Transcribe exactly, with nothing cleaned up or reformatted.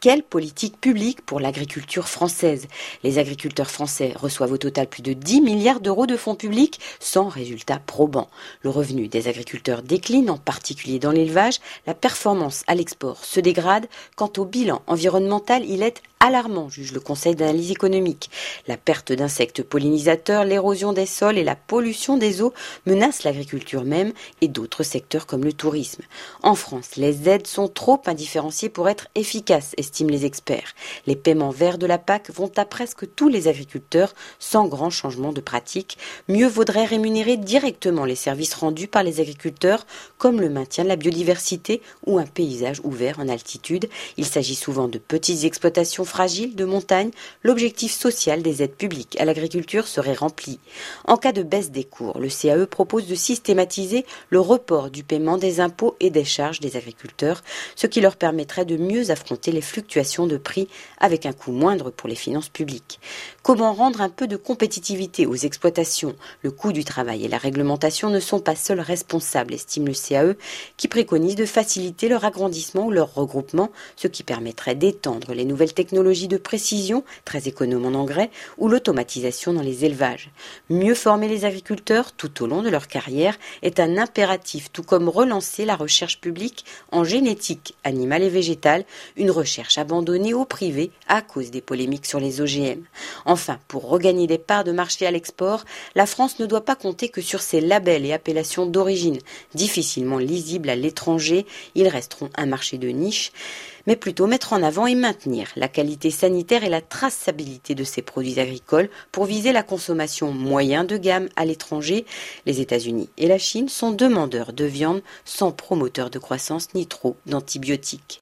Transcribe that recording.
quelle politique publique pour l'agriculture française? Les agriculteurs français reçoivent au total plus de dix milliards d'euros de fonds publics sans résultat probant. Le revenu des agriculteurs décline, en particulier dans l'élevage. La performance à l'export se dégrade. Quant au bilan environnemental, il est alarmant, juge le Conseil d'analyse économique. La perte d'insectes pollinisateurs, l'érosion des sols et la pollution des eaux menacent l'agriculture même et d'autres secteurs comme le tourisme. En France, les aides sont trop indifférenciées pour être efficaces, estiment les experts. Les paiements verts de la P A C vont à presque tous les agriculteurs sans grand changement de pratique. Mieux vaudrait rémunérer directement les services rendus par les agriculteurs, comme le maintien de la biodiversité ou un paysage ouvert en altitude. Il s'agit souvent de petites exploitations fragiles de montagne. L'objectif social des aides publiques à l'agriculture serait rempli. En cas de baisse des cours, le C A E propose de systématiser le report du paiement des impôts et des charges des agriculteurs, ce qui leur permettrait de mieux affronter les fluctuations de prix avec un coût moindre pour les finances publiques. Comment rendre un peu de compétitivité aux exploitations? Le coût du travail et la réglementation ne sont pas seuls responsables, estime le C A E, qui préconise de faciliter leur agrandissement ou leur regroupement, ce qui permettrait d'étendre les nouvelles technologies de précision, très économes en engrais, ou l'automatisation dans les élevages. Mieux former les agriculteurs tout au long de leur carrière est un impératif, tout comme relancer la recherche publique en génétique animale et végétale, une recherche abandonnée au privé à cause des polémiques sur les O G M. Enfin, pour regagner des parts de marché à l'export, la France ne doit pas compter que sur ses labels et appellations d'origine, difficilement lisibles à l'étranger. Ils resteront un marché de niche, mais plutôt mettre en avant et maintenir la qualité sanitaire et la traçabilité de ces produits agricoles pour viser la consommation moyen de gamme à l'étranger. Les États-Unis et la Chine sont demandeurs de viande sans promoteur de croissance ni trop d'antibiotiques.